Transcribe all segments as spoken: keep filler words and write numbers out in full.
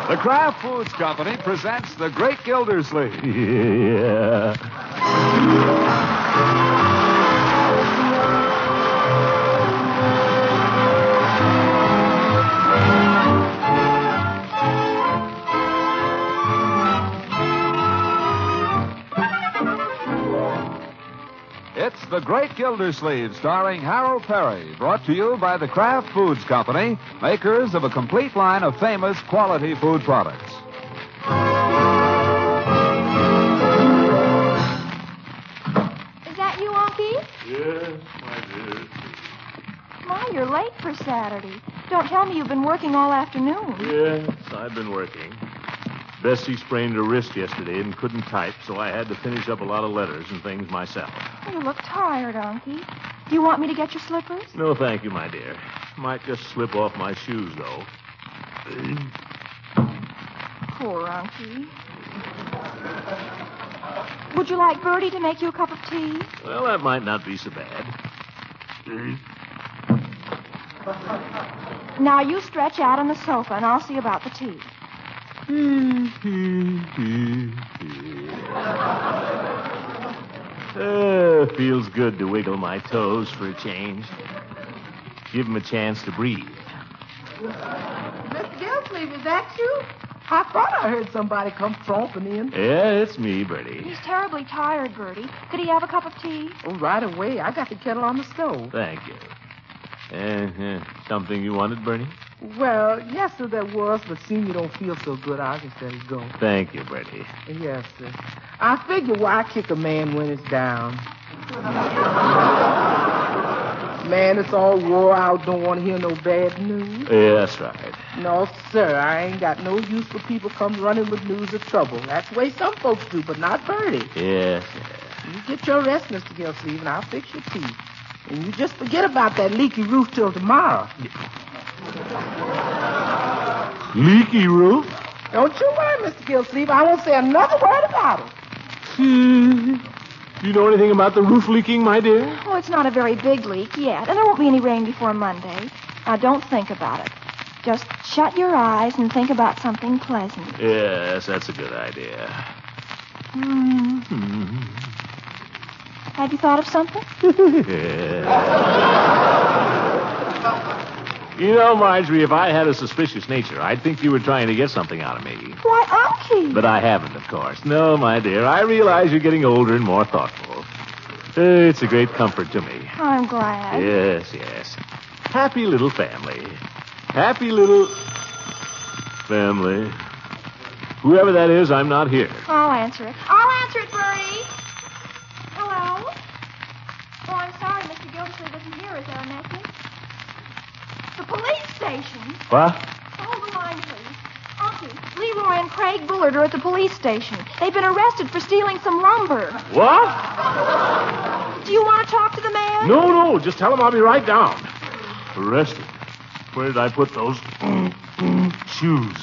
The Kraft Foods Company presents The Great Gildersleeve. Yeah. It's The Great Gildersleeve, starring Harold Perry, brought to you by the Kraft Foods Company, makers of a complete line of famous quality food products. Is that you, Unky? Yes, my dear. My, you're late for Saturday. Don't tell me you've been working all afternoon. Yes, I've been working. Bessie sprained her wrist yesterday and couldn't type, so I had to finish up a lot of letters and things myself. You look tired, Unky. Do you want me to get your slippers? No, thank you, my dear. Might just slip off my shoes, though. Poor Unky. Would you like Bertie to make you a cup of tea? Well, that might not be so bad. Now you stretch out on the sofa, and I'll see about the tea. uh, feels good to wiggle my toes for a change. Give him a chance to breathe. Mister Gildersleeve, is that you? I thought I heard somebody come tromping in. Yeah, it's me, Bertie. He's terribly tired, Bertie. Could he have a cup of tea? Oh, right away. I got the kettle on the stove. Thank you. Uh, something you wanted, Bertie? Well, yes, sir, there was, but seeing you don't feel so good, I just let it go. Thank you, Bertie. Yes, sir. I figure why kick a man when it's down. Man, it's all wore out, don't want to hear no bad news. Yeah, that's right. No, sir, I ain't got no use for people come running with news of trouble. That's the way some folks do, but not Bertie. Yes, yes. You get your rest, Mister Gildersleeve, and I'll fix your tea. And you just forget about that leaky roof till tomorrow. Leaky roof? Don't you worry, Mister Gildersleeve. I won't say another word about it. Do you know anything about the roof leaking, my dear? Oh, it's not a very big leak yet, and there won't be any rain before Monday. Now, don't think about it. Just shut your eyes and think about something pleasant. Yes, that's a good idea. Hmm. Have you thought of something? You know, Marjorie, if I had a suspicious nature, I'd think you were trying to get something out of me. Why, Unky! But I haven't, of course. No, my dear, I realize you're getting older and more thoughtful. Uh, it's a great comfort to me. I'm glad. Yes, yes. Happy little family. Happy little family. Whoever that is, I'm not here. I'll answer it. I'll answer it, Bertie. Hello? Oh, I'm sorry, Mister Gildersleeve isn't here. Is there a message? The police station? What? Hold the line, please. Unky, Leroy and Craig Bullard are at the police station. They've been arrested for stealing some lumber. What? Do you want to talk to the man? No, no. Just tell him I'll be right down. Arrested. Where did I put those shoes?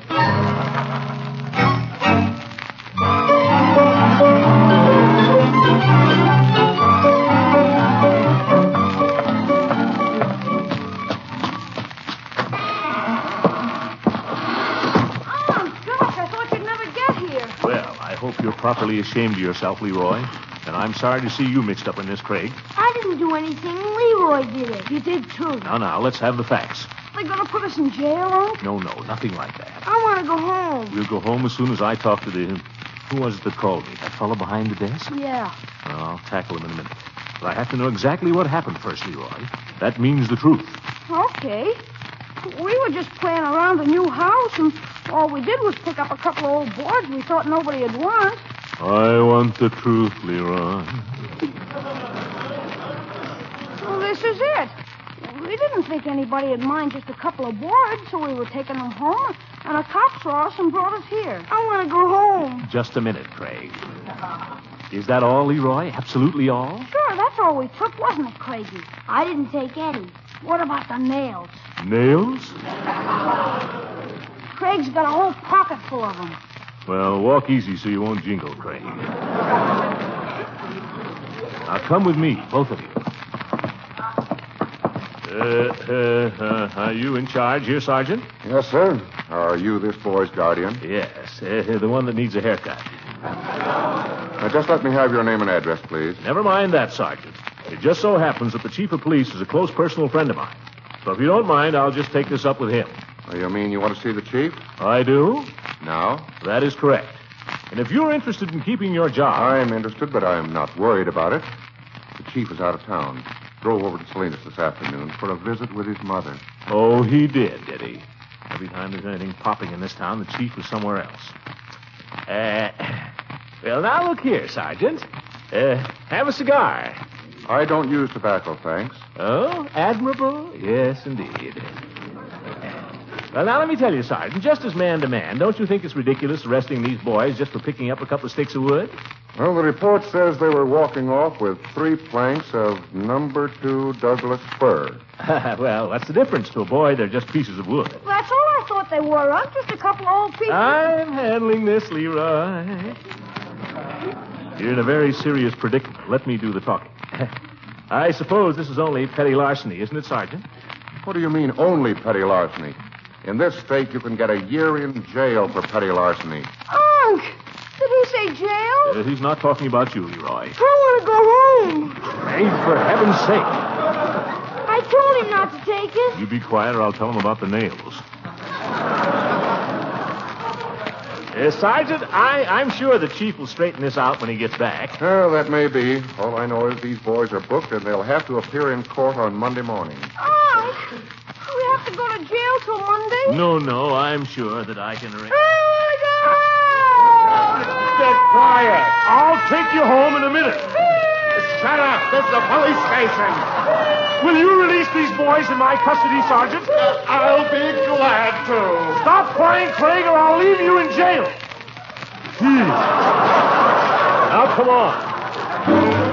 You're properly ashamed of yourself, Leroy. And I'm sorry to see you mixed up in this, Craig. I didn't do anything. Leroy did it. You did, too. Now, now, let's have the facts. They're going to put us in jail, Unc? No, no, nothing like that. I want to go home. We'll go home as soon as I talk to the... Who was it that called me? That fellow behind the desk? Yeah. Well, I'll tackle him in a minute. But I have to know exactly what happened first, Leroy. That means the truth. Okay. We were just playing around a new house, and all we did was pick up a couple of old boards we thought nobody had want. I want the truth, Leroy. Well, this is it. We didn't think anybody would mind just a couple of boards, so we were taking them home, and a cop saw us and brought us here. I want to go home. Just a minute, Craig. Is that all, Leroy? Absolutely all? Sure, that's all we took, wasn't it, Craigie? I didn't take any. What about the nails? Nails? Craig's got a whole pocket full of them. Well, walk easy so you won't jingle, Craig. Now, come with me, both of you. Uh, uh, uh, are you in charge here, Sergeant? Yes, sir. Are you this boy's guardian? Yes, uh, the one that needs a haircut. Now, just let me have your name and address, please. Never mind that, Sergeant. It just so happens that the chief of police is a close personal friend of mine. So if you don't mind, I'll just take this up with him. Oh, you mean you want to see the chief? I do? Now? That is correct. And if you're interested in keeping your job... I'm interested, but I'm not worried about it. The chief is out of town. Drove over to Salinas this afternoon for a visit with his mother. Oh, he did, did he? Every time there's anything popping in this town, the chief was somewhere else. Uh, well, now look here, Sergeant. Uh, have a cigar. I don't use tobacco, thanks. Oh, admirable? Yes, indeed. Well, now let me tell you, Sergeant, just as man to man, don't you think it's ridiculous arresting these boys just for picking up a couple of sticks of wood? Well, the report says they were walking off with three planks of number two Douglas fir. Well, what's the difference to a boy? They're just pieces of wood. That's all I thought they were, huh? Just a couple of old pieces. I'm handling this, Leroy. You're in a very serious predicament. Let me do the talking. I suppose this is only petty larceny, isn't it, Sergeant? What do you mean, only petty larceny? In this state, you can get a year in jail for petty larceny. Unc! Did he say jail? Uh, he's not talking about you, Leroy. I want to go home. Hey, for heaven's sake. I told him not to take it. You be quiet or I'll tell him about the nails. Uh, Sergeant, I, I'm sure the chief will straighten this out when he gets back. Well, that may be. All I know is these boys are booked, and they'll have to appear in court on Monday morning. Unc! We have to go to jail till Monday? No, no, I'm sure that I can arrange... Get quiet. I'll take you home in a minute. Shut up. This is the police station. Will you release these boys in my custody, Sergeant? I'll be glad to. Stop crying, Craig, or I'll leave you in jail. Hmm. Now, come on.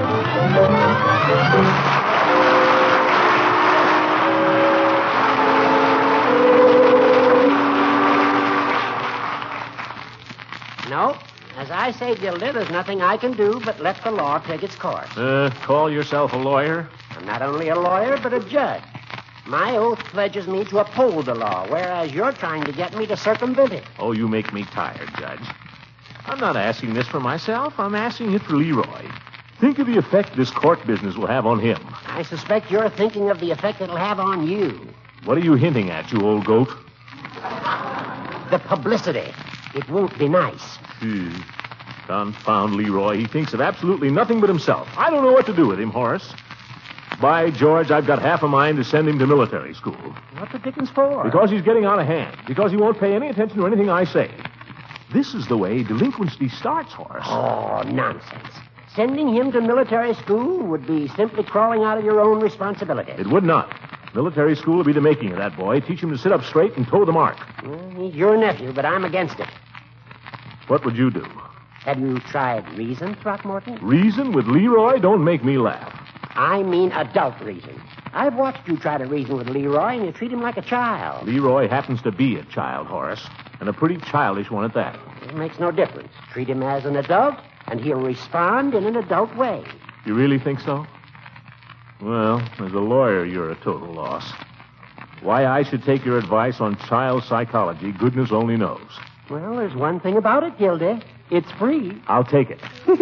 No. As I say, Gilda, there's nothing I can do but let the law take its course. Uh, call yourself a lawyer? I'm not only a lawyer, but a judge. My oath pledges me to uphold the law, whereas you're trying to get me to circumvent it. Oh, you make me tired, Judge. I'm not asking this for myself. I'm asking it for Leroy. Think of the effect this court business will have on him. I suspect you're thinking of the effect it'll have on you. What are you hinting at, you old goat? The publicity. It won't be nice. Hmm. Confound Leroy. He thinks of absolutely nothing but himself. I don't know what to do with him, Horace. By George, I've got half a mind to send him to military school. What the dickens for? Because he's getting out of hand. Because he won't pay any attention to anything I say. This is the way delinquency starts, Horace. Oh, nonsense. Sending him to military school would be simply crawling out of your own responsibility. It would not. Military school will be the making of that boy. Teach him to sit up straight and toe the mark. Well, he's your nephew, but I'm against it. What would you do? Have you tried reason, Throckmorton? Reason with Leroy? Don't make me laugh. I mean adult reason. I've watched you try to reason with Leroy, and you treat him like a child. Leroy happens to be a child, Horace, and a pretty childish one at that. It makes no difference. Treat him as an adult, and he'll respond in an adult way. You really think so? Well, as a lawyer, you're a total loss. Why I should take your advice on child psychology, goodness only knows. Well, there's one thing about it, Gildy. It's free. I'll take it.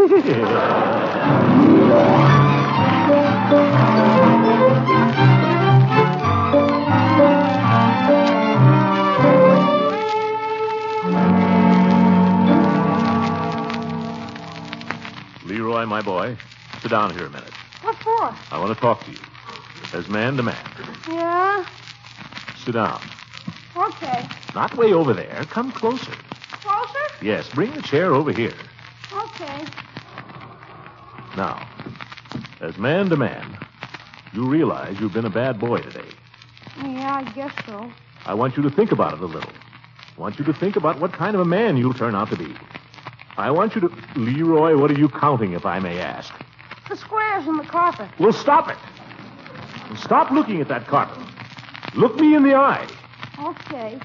Leroy, my boy, sit down here a minute. What for? I want to talk to you. As man to man. Yeah? Sit down. Okay. Not way over there. Come closer. Closer? Yes, bring the chair over here. Okay. Now, as man to man, you realize you've been a bad boy today. Yeah, I guess so. I want you to think about it a little. I want you to think about what kind of a man you'll turn out to be. I want you to... Leroy, what are you counting, if I may ask? The squares in the carpet. Well, stop it. Stop looking at that carpet. Look me in the eye. Okay.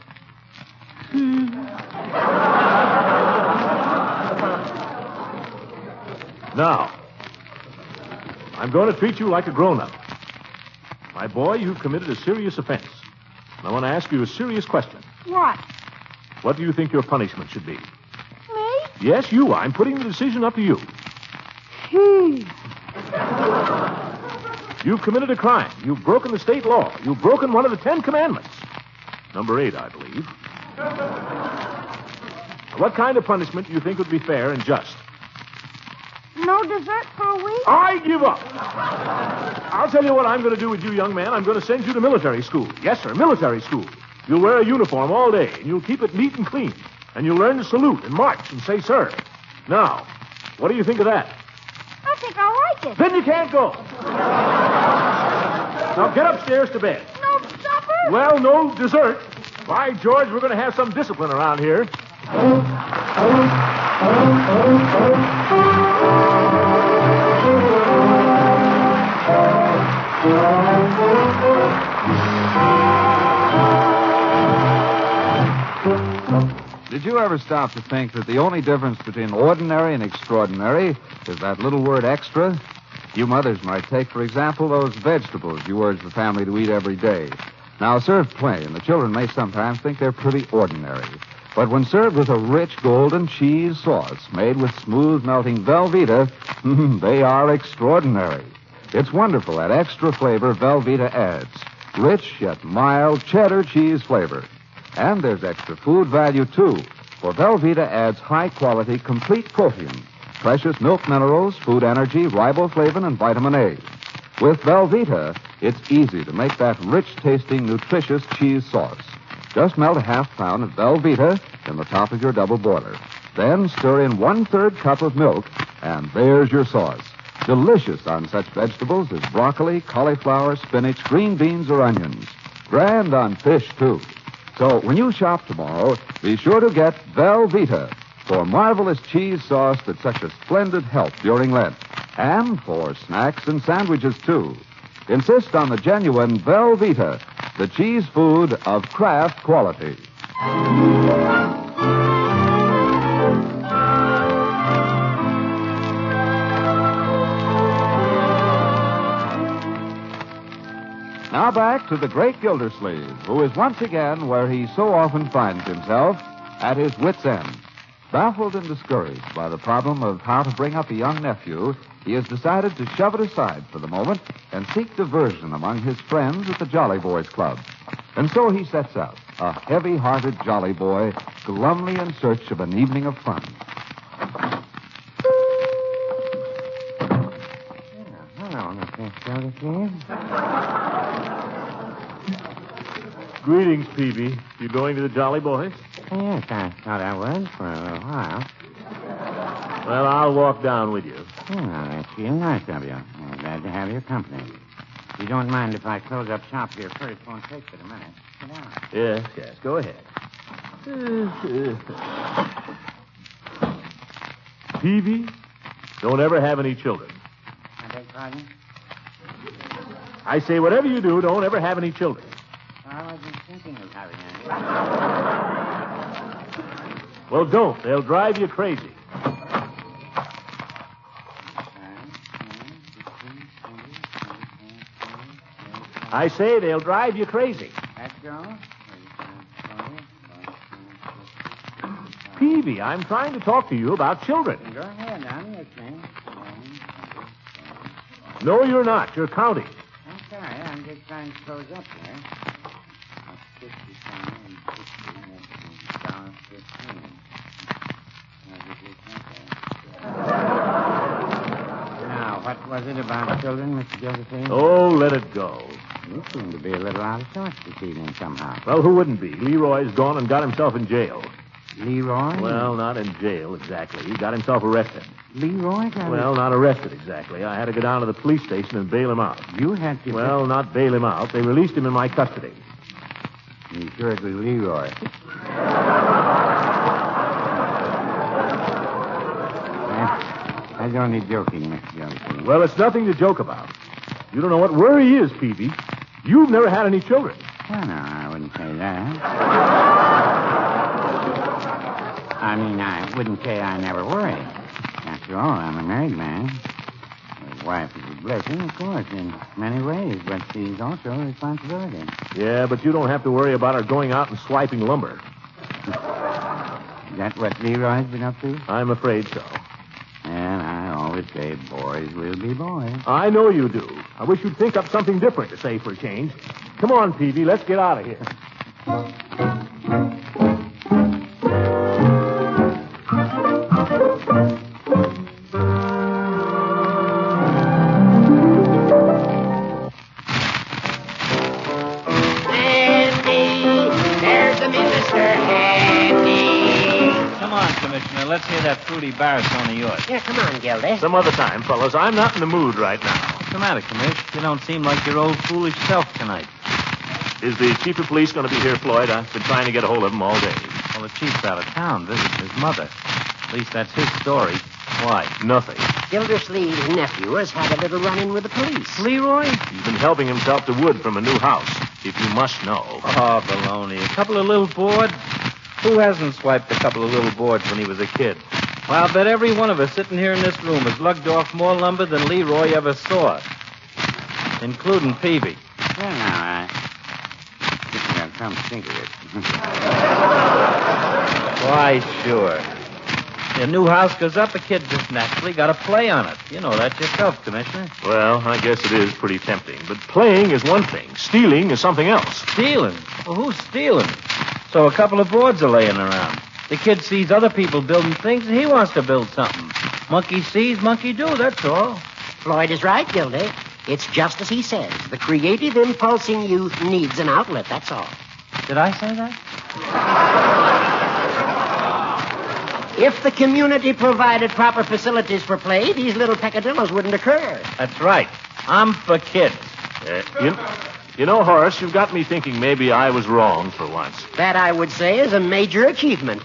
Now, I'm going to treat you like a grown-up. My boy, you've committed a serious offense. And I want to ask you a serious question. What? What do you think your punishment should be? Me? Yes, you. I'm putting the decision up to you. Gee. You've committed a crime. You've broken the state law. You've broken one of the Ten Commandments. Number eight, I believe. What kind of punishment do you think would be fair and just? No dessert for a week? I give up. I'll tell you what I'm going to do with you, young man. I'm going to send you to military school. Yes, sir, military school. You'll wear a uniform all day, and you'll keep it neat and clean. And you'll learn to salute and march and say, sir. Now, what do you think of that? I think I like it. Then you can't go. Now get upstairs to bed. No supper? Well, no dessert. By George, we're going to have some discipline around here. Did you ever stop to think that the only difference between ordinary and extraordinary is that little word extra? You mothers might take, for example, those vegetables you urge the family to eat every day. Now, served plain, the children may sometimes think they're pretty ordinary. But when served with a rich golden cheese sauce made with smooth melting Velveeta, they are extraordinary. It's wonderful that extra flavor Velveeta adds. Rich yet mild cheddar cheese flavor. And there's extra food value, too, for Velveeta adds high-quality complete protein, precious milk minerals, food energy, riboflavin, and vitamin A. With Velveeta, it's easy to make that rich-tasting, nutritious cheese sauce. Just melt a half pound of Velveeta in the top of your double boiler. Then stir in one-third cup of milk, and there's your sauce. Delicious on such vegetables as broccoli, cauliflower, spinach, green beans, or onions. Grand on fish, too. So when you shop tomorrow, be sure to get Velveeta for marvelous cheese sauce that's such a splendid help during Lent. And for snacks and sandwiches, too. Insist on the genuine Velveeta, the cheese food of Kraft quality. Now back to the great Gildersleeve, who is once again where he so often finds himself, at his wit's end. Baffled and discouraged by the problem of how to bring up a young nephew, he has decided to shove it aside for the moment and seek diversion among his friends at the Jolly Boys Club. And so he sets out, a heavy-hearted jolly boy, glumly in search of an evening of fun. Hello, Mister Gildersleeve. Greetings, Peavy. You going to the Jolly Boys? Yes, I thought I was for a little while. Well, I'll walk down with you. Oh, well, that's real nice of you. I'm glad to have your company. If you don't mind if I close up shop here first, it won't take but a minute. Sit down. Yes, yes, go ahead. Peavy, don't ever have any children. I beg pardon? I say, whatever you do, don't ever have any children. I wasn't thinking of having any. Well, don't. They'll drive you crazy. I say they'll drive you crazy. Let's go. Peavy, I'm trying to talk to you about children. Go ahead, I'm listening. No, you're not. You're counting. I'm sorry, I'm just trying to close up here. fifty-seven and sixteen and down fifteen. Now, what was it about children, Mister Gildersleeve? Oh, let it go. You seem to be a little out of sorts this evening somehow. Well, who wouldn't be? Leroy's gone and got himself in jail. Leroy? Well, not in jail exactly. He got himself arrested. Leroy got Well, not arrested exactly. I had to go down to the police station and bail him out. You had to... Well, not bail him out. They released him in my custody. You sure it was Leroy? I was only joking, Mister Gildersleeve. Well, it's nothing to joke about. You don't know what worry is, Peavy. You've never had any children. Well, no, I wouldn't say that. I mean, I wouldn't say I never worry. After all, I'm a married man. A wife is a blessing, of course, in many ways, but she's also a responsibility. Yeah, but you don't have to worry about her going out and swiping lumber. Is that what Leroy's been up to? I'm afraid so. And I always say boys will be boys. I know you do. I wish you'd think up something different to say for a change. Come on, Peavy, let's get out of here. Commissioner, let's hear that fruity baritone of yours. Yeah, come on, Gildy. Some other time, fellas. I'm not in the mood right now. What's the matter, Commish? You don't seem like your old foolish self tonight. Is the chief of police going to be here, Floyd? I've been trying to get a hold of him all day. Well, the chief's out of town visiting his mother. At least that's his story. Why? Nothing. Gildersleeve's nephew has had a little run-in with the police. Leroy? He's been helping himself to wood from a new house, if you must know. Oh, baloney. A couple of little boards? Who hasn't swiped a couple of little boards when he was a kid? Well, I'll bet every one of us sitting here in this room has lugged off more lumber than Leroy ever saw, including Peavy. Well, now, I think I got some cigarettes. Why, sure. The new house goes up, a kid just naturally got to play on it. You know that yourself, Commissioner. Well, I guess it is pretty tempting. But playing is one thing. Stealing is something else. Stealing? Well, who's stealing? So a couple of boards are laying around. The kid sees other people building things, and he wants to build something. Monkey sees, monkey do, that's all. Floyd is right, Gildy. It's just as he says. The creative impulse in youth needs an outlet, that's all. Did I say that? If the community provided proper facilities for play, these little peccadillos wouldn't occur. That's right. I'm for kids. Uh, you, you know, Horace, you've got me thinking maybe I was wrong for once. That, I would say, is a major achievement.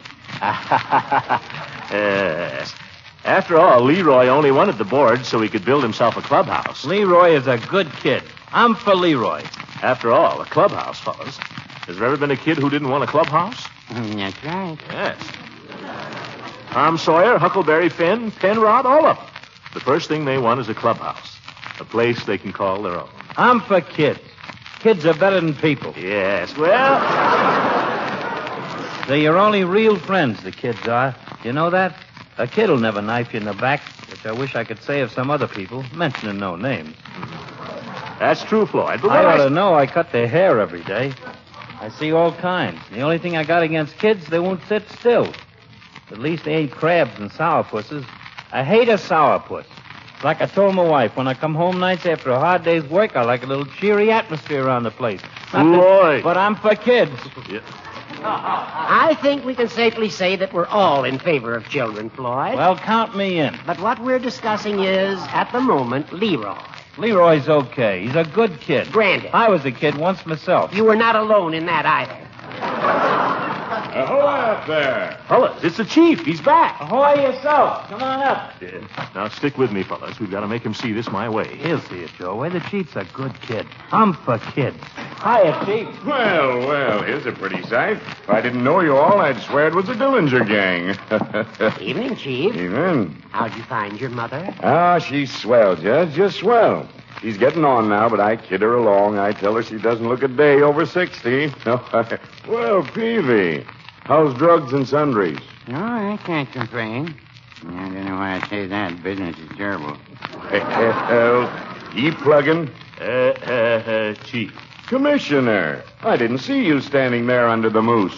Yes. After all, Leroy only wanted the board so he could build himself a clubhouse. Leroy is a good kid. I'm for Leroy. After all, a clubhouse, fellas. Has there ever been a kid who didn't want a clubhouse? That's right. Yes. Tom Sawyer, Huckleberry Finn, Penrod, all of them. The first thing they want is a clubhouse. A place they can call their own. I'm for kids. Kids are better than people. Yes, well... They're your only real friends, the kids are. You know that? A kid'll never knife you in the back, which I wish I could say of some other people, mentioning no names. That's true, Floyd. But I ought I... to know I cut their hair every day. I see all kinds. The only thing I got against kids, they won't sit still. At least they ain't crabs and sourpusses. I hate a sourpuss. Like I told my wife, when I come home nights after a hard day's work, I like a little cheery atmosphere around the place. Not Floyd. that- but I'm for kids. Yeah. I think we can safely say that we're all in favor of children, Floyd. Well, count me in. But what we're discussing is, at the moment, Leroy. Leroy's okay. He's a good kid. Granted. I was a kid once myself. You were not alone in that either. Ahoy out there. Fellas, it's the chief. He's back. Ahoy yourself. Come on up. Yeah. Now, stick with me, fellas. We've got to make him see this my way. He'll see it, Joe. Way the chief's a good kid. I'm for kids. Hiya, Chief. Well, well, here's a pretty sight. If I didn't know you all, I'd swear it was the Dillinger gang. Evening, Chief. Evening. How'd you find your mother? Ah, she's swell, Judge, just swell. She's getting on now, but I kid her along. I tell her she doesn't look a day over sixty. Well, Peavy, how's drugs and sundries? No, I can't complain. I don't know why I say that. Business is terrible. Well, you plugging? Uh, uh, uh, chief. Commissioner, I didn't see you standing there under the moose.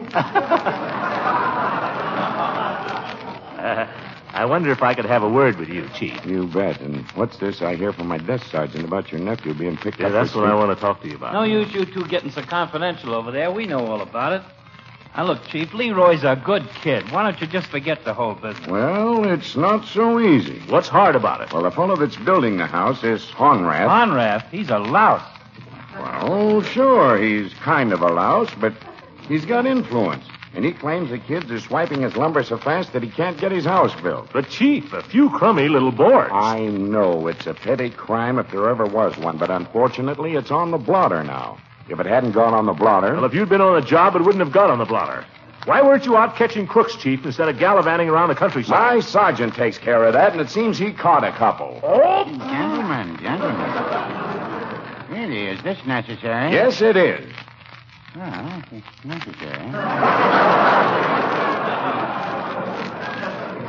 uh, I wonder if I could have a word with you, Chief. You bet. And what's this I hear from my desk sergeant about your nephew being picked Yeah, up? that's for what I sleep? want to talk to you about. No use you two getting so confidential over there. We know all about it. Now, look, Chief, Leroy's a good kid. Why don't you just forget the whole business? Well, it's not so easy. What's hard about it? Well, the fellow that's building the house is Honrath. Honrath, he's a louse. Well, sure, he's kind of a louse, but he's got influence. And he claims the kids are swiping his lumber so fast that he can't get his house built. But, Chief, a few crummy little boards. I know it's a petty crime if there ever was one, but unfortunately it's on the blotter now. If it hadn't gone on the blotter... Well, if you'd been on the job, it wouldn't have got on the blotter. Why weren't you out catching crooks, Chief, instead of gallivanting around the countryside? My sergeant takes care of that, and it seems he caught a couple. Oh! Gentlemen, gentlemen. Really, is this necessary? Yes, it is. Well, it's necessary.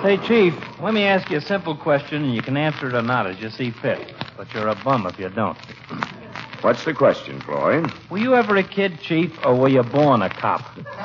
Hey, Chief, let me ask you a simple question, and you can answer it or not as you see fit. But you're a bum if you don't. What's the question, Floyd? Were you ever a kid, Chief, or were you born a cop?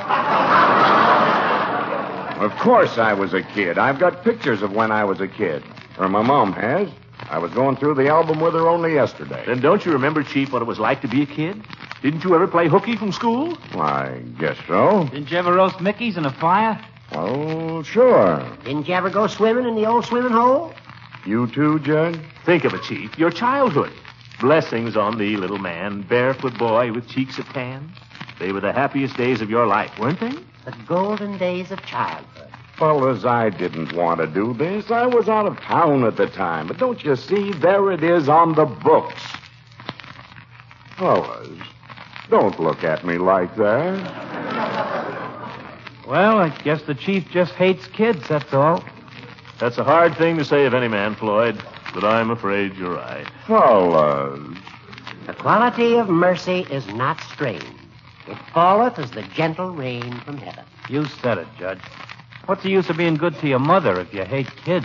Of course I was a kid. I've got pictures of when I was a kid. Or my mom has. I was going through the album with her only yesterday. Then don't you remember, Chief, what it was like to be a kid? Didn't you ever play hooky from school? I guess so. Didn't you ever roast Mickeys in a fire? Oh, sure. Didn't you ever go swimming in the old swimming hole? You too, Judge? Think of it, Chief. Your childhood. Blessings on thee, little man. Barefoot boy with cheeks of tan. They were the happiest days of your life, weren't they? The golden days of childhood. Fellas, I didn't want to do this. I was out of town at the time. But don't you see? There it is on the books. Fellas, don't look at me like that. Well, I guess the Chief just hates kids, that's all. That's a hard thing to say of any man, Floyd, but I'm afraid you're right. Fellas. The quality of mercy is not strange. It falleth as the gentle rain from heaven. You said it, Judge. What's the use of being good to your mother if you hate kids?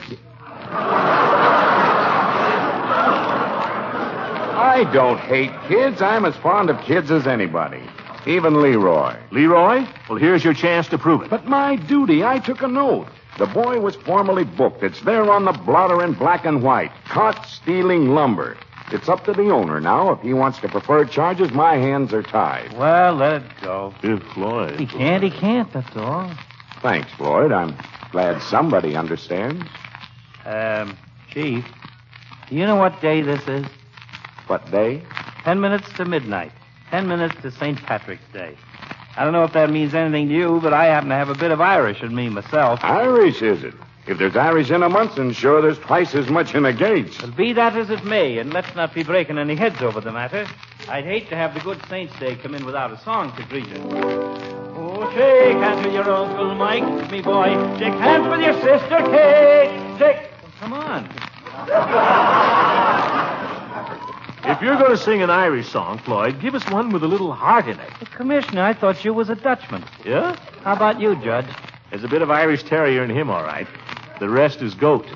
I don't hate kids. I'm as fond of kids as anybody. Even Leroy. Leroy? Well, here's your chance to prove it. But my duty, I took an oath. The boy was formally booked. It's there on the blotter in black and white. Caught stealing lumber. It's up to the owner now. If he wants to prefer charges, my hands are tied. Well, let it go. If Floyd... He can't, he can't, that's all. Thanks, Floyd. I'm glad somebody understands. Um, Chief, do you know what day this is? What day? Ten minutes to midnight. Ten minutes to Saint Patrick's Day. I don't know if that means anything to you, but I happen to have a bit of Irish in me myself. Irish, is it? If there's Irish in a Munson, sure there's twice as much in a Gates. Well, be that as it may, and let's not be breaking any heads over the matter. I'd hate to have the good Saints' Day come in without a song to greet it. Oh, shake hands with your Uncle Mike, me boy. Shake hands with your sister Kate. Shake... Oh, come on. If you're going to sing an Irish song, Floyd, give us one with a little heart in it. Well, Commissioner, I thought you was a Dutchman. Yeah? How about you, Judge? There's a bit of Irish Terrier in him, all right. The rest is goat.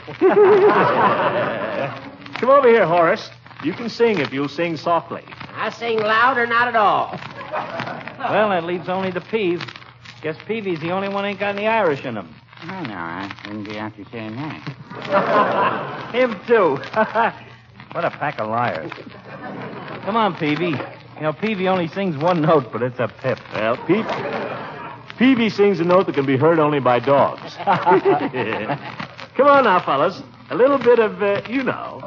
Come over here, Horace. You can sing if you'll sing softly. I sing loud or not at all. Well, that leaves only the Peeve. Guess Peavy's the only one ain't got any Irish in him. Oh, no, I wouldn't be after saying that. Him, too. What a pack of liars. Come on, Peavy. You know, Peavy only sings one note, but it's a pip. Well, Pete... Peavy sings a note that can be heard only by dogs. Come on now, fellas. A little bit of, uh, you know.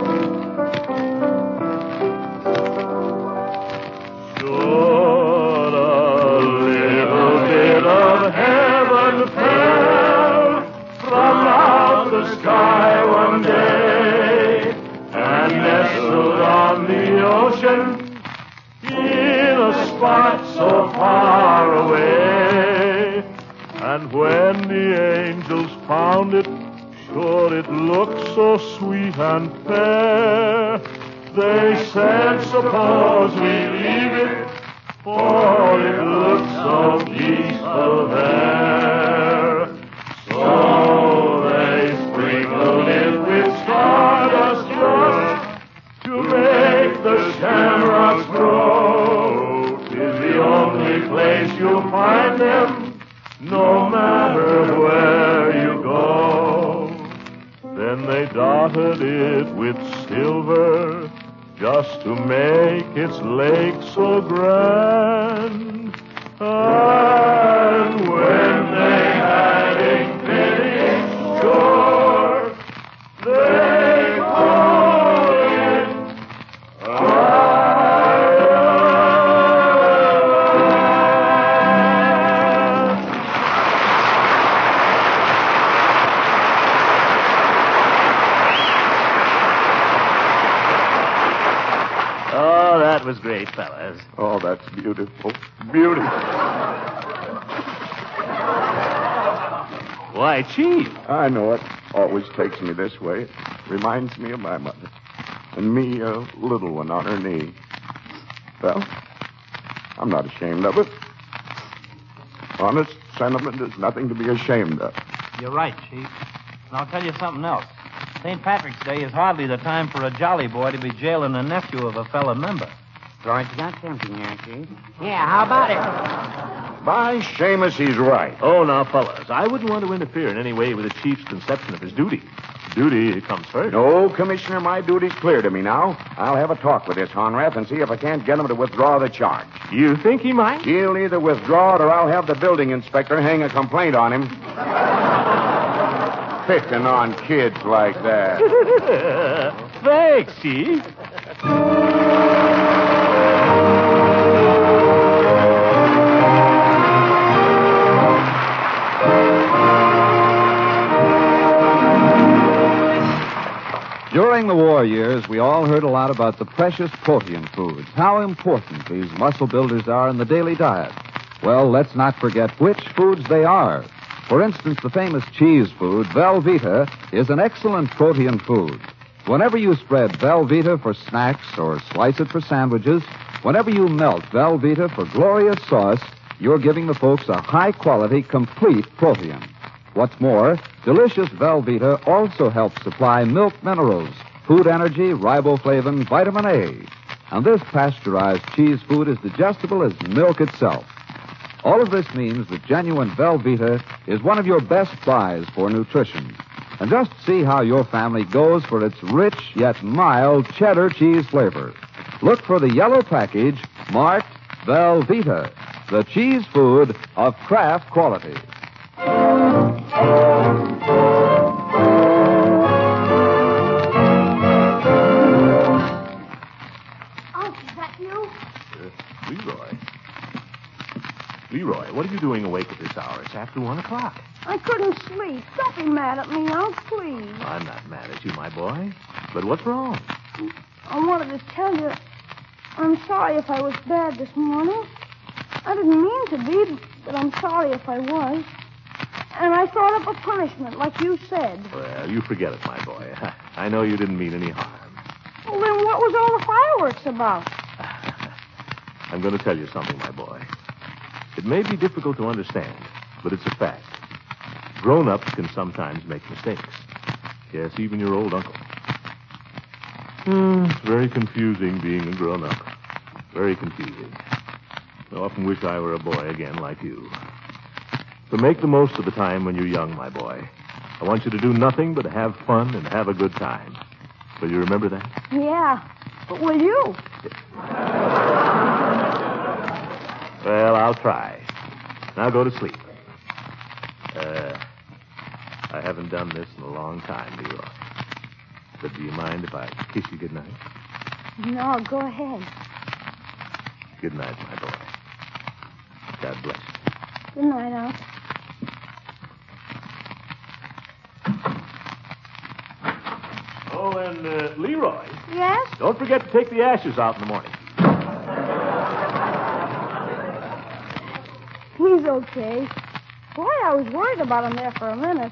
Should a little bit of heaven fell from out the sky one day and nestled on the ocean in a spot so far away. And when the angels found it, sure it looked so sweet and fair. They said, suppose we leave it, for it looks so peaceful there. So they sprinkled it with stardust just to make the shamrocks grow. 'Tis the only place you'll find them, no matter where you go. Then they dotted it with silver just to make its lake so grand. And when they had it finished, sure, they called it was great, fellas. Oh, that's beautiful. Beautiful. Why, Chief? I know it. Always takes me this way. It reminds me of my mother. And me, a little one on her knee. Well, I'm not ashamed of it. Honest sentiment is nothing to be ashamed of. You're right, Chief. And I'll tell you something else. Saint Patrick's Day is hardly the time for a jolly boy to be jailing a nephew of a fellow member. George got something there, Chief. Yeah, how about it? By Seamus, he's right. Oh, now, fellas, I wouldn't want to interfere in any way with the chief's conception of his duty. Duty comes first. No, Commissioner, my duty's clear to me now. I'll have a talk with this Honrath and see if I can't get him to withdraw the charge. You think he might? He'll either withdraw it or I'll have the building inspector hang a complaint on him. Picking on kids like that. Thanks, Chief. During the war years, we all heard a lot about the precious protein foods, how important these muscle builders are in the daily diet. Well, let's not forget which foods they are. For instance, the famous cheese food, Velveeta, is an excellent protein food. Whenever you spread Velveeta for snacks or slice it for sandwiches, whenever you melt Velveeta for glorious sauce, you're giving the folks a high-quality, complete protein. What's more, delicious Velveeta also helps supply milk minerals, food energy, riboflavin, vitamin A. And this pasteurized cheese food is digestible as milk itself. All of this means that genuine Velveeta is one of your best buys for nutrition. And just see how your family goes for its rich yet mild cheddar cheese flavor. Look for the yellow package marked Velveeta, the cheese food of Kraft quality. Unc, is that you? Uh, Leroy. Leroy, what are you doing awake at this hour? It's after one o'clock. I couldn't sleep. Don't be mad at me, Unc, please. I'm not mad at you, my boy. But what's wrong? I wanted to tell you, I'm sorry if I was bad this morning. I didn't mean to be, but I'm sorry if I was. And I thought up a punishment, like you said. Well, you forget it, my boy. I know you didn't mean any harm. Well, then what was all the fireworks about? I'm going to tell you something, my boy. It may be difficult to understand, but it's a fact. Grown-ups can sometimes make mistakes. Yes, even your old uncle. Hmm, it's very confusing being a grown-up. Very confusing. I often wish I were a boy again like you. So make the most of the time when you're young, my boy. I want you to do nothing but have fun and have a good time. Will you remember that? Yeah, but will you? Well, I'll try. Now go to sleep. Uh, I haven't done this in a long time, Leroy. But do you mind if I kiss you goodnight? No, go ahead. Good night, my boy. God bless you. Good night, Unc. Oh, and uh, Leroy, Yes? don't forget to take the ashes out in the morning. He's okay. Boy, I was worried about him there for a minute.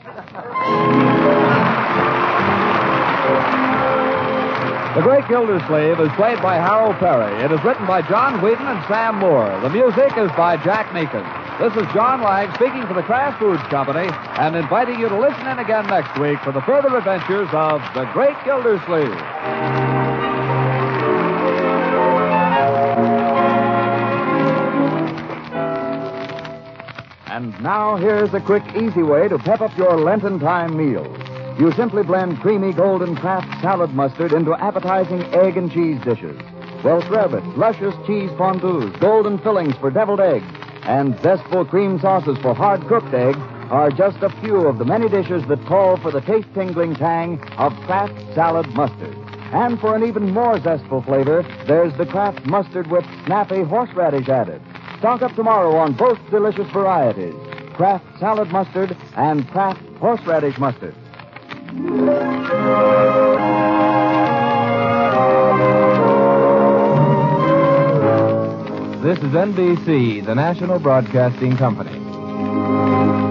The Great Gildersleeve is played by Harold Perry. It is written by John Whedon and Sam Moore. The music is by Jack Meakin. This is John Lang speaking for the Kraft Foods Company and inviting you to listen in again next week for the further adventures of The Great Gildersleeve. And now here's a quick, easy way to pep up your Lenten time meals. You simply blend creamy golden Kraft salad mustard into appetizing egg and cheese dishes. Welsh rabbit, luscious cheese fondues, golden fillings for deviled eggs, and zestful cream sauces for hard-cooked eggs are just a few of the many dishes that call for the taste-tingling tang of Kraft salad mustard. And for an even more zestful flavor, there's the Kraft mustard with snappy horseradish added. Stock up tomorrow on both delicious varieties, Kraft salad mustard and Kraft horseradish mustard. This is N B C, the National Broadcasting Company.